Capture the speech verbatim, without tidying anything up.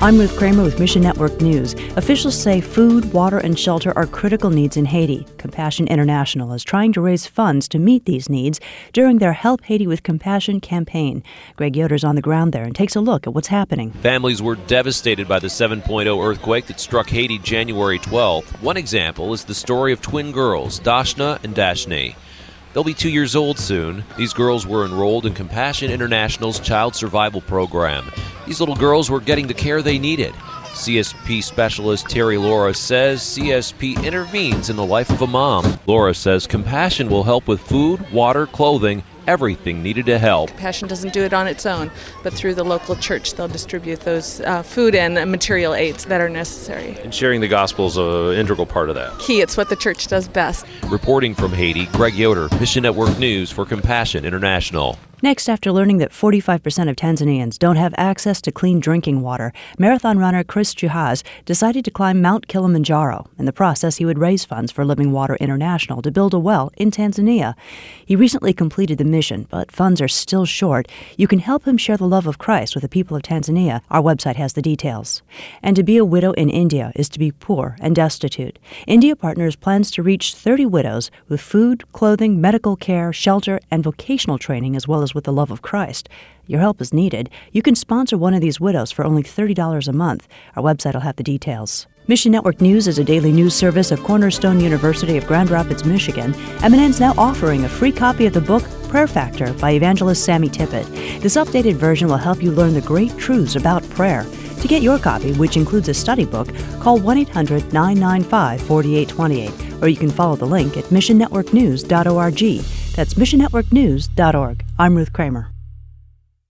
I'm Ruth Kramer with Mission Network News. Officials say food, water, and shelter are critical needs in Haiti. Compassion International is trying to raise funds to meet these needs during their Help Haiti with Compassion campaign. Greg Yoder's on the ground there and takes a look at what's happening. Families were devastated by the seven point oh earthquake that struck Haiti January twelfth. One example is the story of twin girls, Dashna and Dashne. They'll be two years old soon. These girls were enrolled in Compassion International's Child Survival Program. These little girls were getting the care they needed. C S P specialist Terry Laura says C S P intervenes in the life of a mom. Laura says Compassion will help with food, water, clothing, everything needed to help. Compassion doesn't do it on its own, but through the local church they'll distribute those uh, food and material aids that are necessary. And sharing the gospel is an integral part of that. Key, it's what the church does best. Reporting from Haiti, Greg Yoder, Mission Network News for Compassion International. Next, after learning that forty-five percent of Tanzanians don't have access to clean drinking water, marathon runner Chris Juhaz decided to climb Mount Kilimanjaro. In the process, he would raise funds for Living Water International to build a well in Tanzania. He recently completed the mission, but funds are still short. You can help him share the love of Christ with the people of Tanzania. Our website has the details. And to be a widow in India is to be poor and destitute. India Partners plans to reach thirty widows with food, clothing, medical care, shelter, and vocational training, as well as with the love of Christ. Your help is needed. You can sponsor one of these widows for only thirty dollars a month. Our website will have the details. Mission Network News is a daily news service of Cornerstone University of Grand Rapids, Michigan. M N N's now offering a free copy of the book Prayer Factor by evangelist Sammy Tippett. This updated version will help you learn the great truths about prayer. To get your copy, which includes a study book, call one eight hundred nine nine five four eight two eight, or you can follow the link at mission network news dot org. That's mission network news dot org. I'm Ruth Kramer.